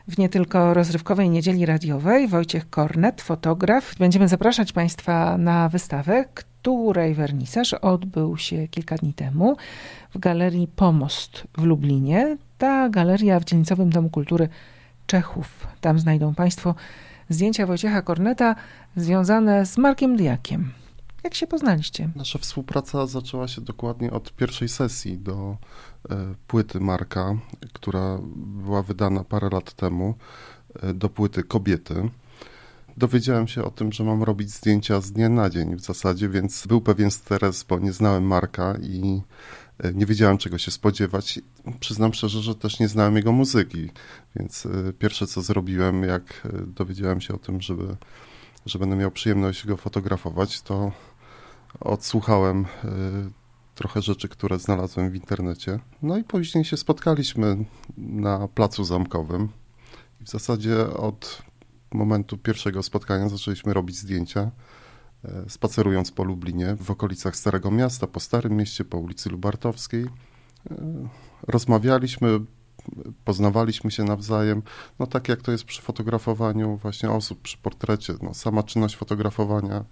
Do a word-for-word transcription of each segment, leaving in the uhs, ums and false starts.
W nie tylko rozrywkowej niedzieli radiowej Wojciech Kornet, fotograf. Będziemy zapraszać Państwa na wystawę, której wernisaż odbył się kilka dni temu w Galerii Pomost w Lublinie. Ta galeria w dzielnicowym Domu Kultury Czechów. Tam znajdą Państwo zdjęcia Wojciecha Korneta związane z Markiem Diakiem. Jak się poznaliście? Nasza współpraca zaczęła się dokładnie od pierwszej sesji do e, płyty Marka, która była wydana parę lat temu, e, do płyty Kobiety. Dowiedziałem się o tym, że mam robić zdjęcia z dnia na dzień w zasadzie, więc był pewien stres, bo nie znałem Marka i e, nie wiedziałem, czego się spodziewać. Przyznam szczerze, że też nie znałem jego muzyki, więc e, pierwsze, co zrobiłem, jak e, dowiedziałem się o tym, żeby, że będę miał przyjemność go fotografować, to odsłuchałem y, trochę rzeczy, które znalazłem w internecie. No i później się spotkaliśmy na Placu Zamkowym. I w zasadzie od momentu pierwszego spotkania zaczęliśmy robić zdjęcia, y, spacerując po Lublinie, w okolicach Starego Miasta, po Starym Mieście, po ulicy Lubartowskiej. Y, rozmawialiśmy, poznawaliśmy się nawzajem, no tak jak to jest przy fotografowaniu właśnie osób, przy portrecie. No, sama czynność fotografowania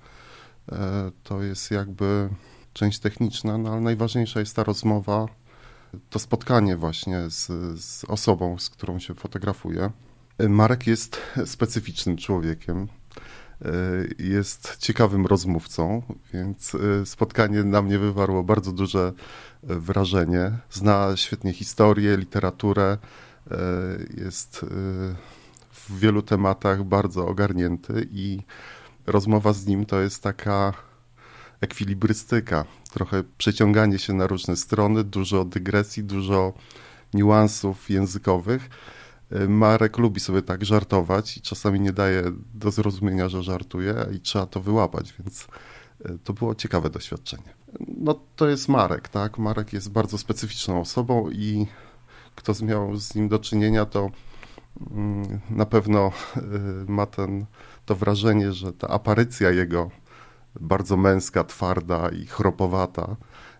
to jest jakby część techniczna, no ale najważniejsza jest ta rozmowa, to spotkanie właśnie z, z osobą, z którą się fotografuje. Marek jest specyficznym człowiekiem, jest ciekawym rozmówcą, więc spotkanie na mnie wywarło bardzo duże wrażenie. Zna świetnie historię, literaturę, jest w wielu tematach bardzo ogarnięty i rozmowa z nim to jest taka ekwilibrystyka, trochę przeciąganie się na różne strony, dużo dygresji, dużo niuansów językowych. Marek lubi sobie tak żartować i czasami nie daje do zrozumienia, że żartuje i trzeba to wyłapać, więc to było ciekawe doświadczenie. No to jest Marek, tak? Marek jest bardzo specyficzną osobą i kto miał z nim do czynienia, to na pewno ma ten, to wrażenie, że ta aparycja jego, bardzo męska, twarda i chropowata,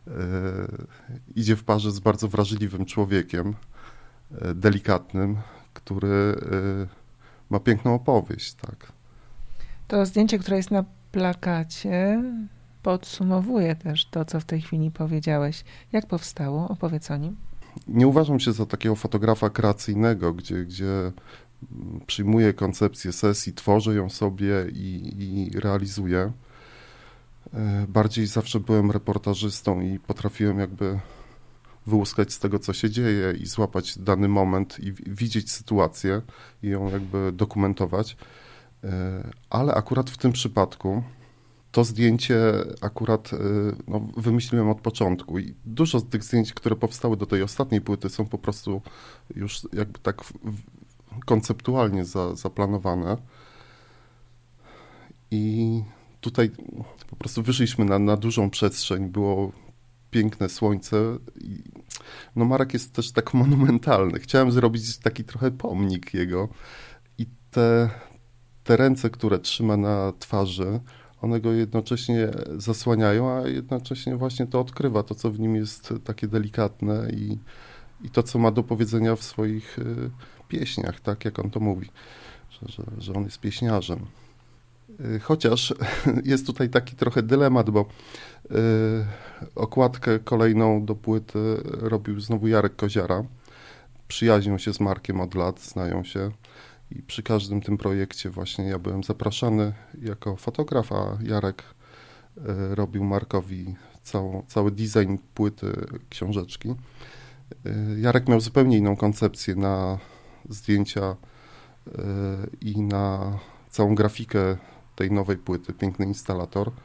idzie w parze z bardzo wrażliwym człowiekiem, delikatnym, który ma piękną opowieść. Tak. To zdjęcie, które jest na plakacie, podsumowuje też to, co w tej chwili powiedziałeś. Jak powstało? Opowiedz o nim. Nie uważam się za takiego fotografa kreacyjnego, gdzie, gdzie przyjmuję koncepcję sesji, tworzę ją sobie i, i realizuję. Bardziej zawsze byłem reportażystą i potrafiłem jakby wyłuskać z tego, co się dzieje i złapać dany moment i widzieć sytuację i ją jakby dokumentować. Ale akurat w tym przypadku to zdjęcie akurat no, wymyśliłem od początku i dużo z tych zdjęć, które powstały do tej ostatniej płyty, są po prostu już jakby tak konceptualnie za, zaplanowane. I tutaj po prostu wyszliśmy na, na dużą przestrzeń, było piękne słońce i no Marek jest też tak monumentalny. Chciałem zrobić taki trochę pomnik jego i te, te ręce, które trzyma na twarzy, one go jednocześnie zasłaniają, a jednocześnie właśnie to odkrywa, to co w nim jest takie delikatne i, i to co ma do powiedzenia w swoich y, pieśniach, tak jak on to mówi, że, że, że on jest pieśniarzem. Y, chociaż jest tutaj taki trochę dylemat, bo y, okładkę kolejną do płyty robił znowu Jarek Koziara. Przyjaźnią się z Markiem od lat, znają się. I przy każdym tym projekcie właśnie ja byłem zapraszany jako fotograf, a Jarek y, robił Markowi całą, cały design płyty, książeczki. Y, Jarek miał zupełnie inną koncepcję na zdjęcia y, i na całą grafikę tej nowej płyty, piękny instalator. Y,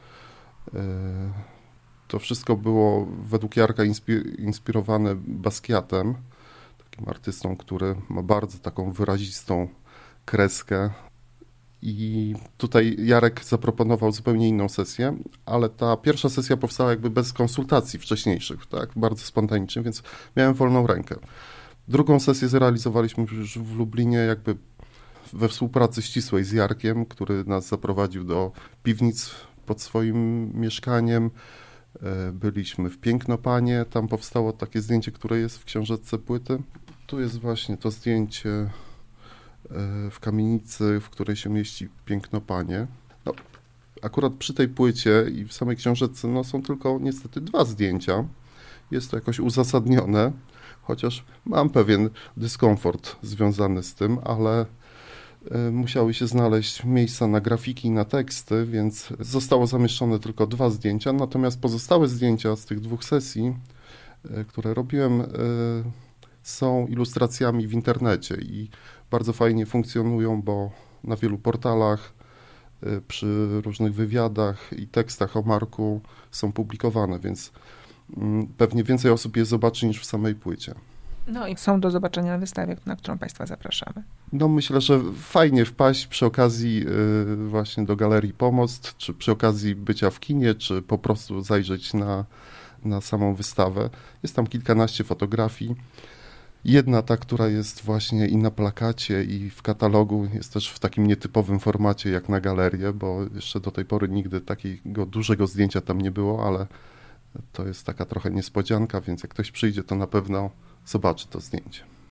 to wszystko było według Jarka inspi- inspirowane Basquiatem, takim artystą, który ma bardzo taką wyrazistą kreskę i tutaj Jarek zaproponował zupełnie inną sesję, ale ta pierwsza sesja powstała jakby bez konsultacji wcześniejszych, tak, bardzo spontanicznie, więc miałem wolną rękę. Drugą sesję zrealizowaliśmy już w Lublinie jakby we współpracy ścisłej z Jarkiem, który nas zaprowadził do piwnic pod swoim mieszkaniem. Byliśmy w Pięknopanie, tam powstało takie zdjęcie, które jest w książeczce płyty. Tu jest właśnie to zdjęcie w kamienicy, w której się mieści Piękno Panie. No, akurat przy tej płycie i w samej książeczce no, są tylko niestety dwa zdjęcia. Jest to jakoś uzasadnione, chociaż mam pewien dyskomfort związany z tym, ale musiały się znaleźć miejsca na grafiki i na teksty, więc zostało zamieszczone tylko dwa zdjęcia, natomiast pozostałe zdjęcia z tych dwóch sesji, które robiłem, są ilustracjami w internecie i bardzo fajnie funkcjonują, bo na wielu portalach, przy różnych wywiadach i tekstach o Marku są publikowane, więc pewnie więcej osób je zobaczy niż w samej płycie. No i są do zobaczenia na wystawie, na którą Państwa zapraszamy. No myślę, że fajnie wpaść przy okazji y, właśnie do Galerii Pomost, czy przy okazji bycia w kinie, czy po prostu zajrzeć na, na samą wystawę. Jest tam kilkanaście fotografii. Jedna ta, która jest właśnie i na plakacie, i w katalogu, jest też w takim nietypowym formacie jak na galerię, bo jeszcze do tej pory nigdy takiego dużego zdjęcia tam nie było, ale to jest taka trochę niespodzianka, więc jak ktoś przyjdzie, to na pewno zobaczy to zdjęcie.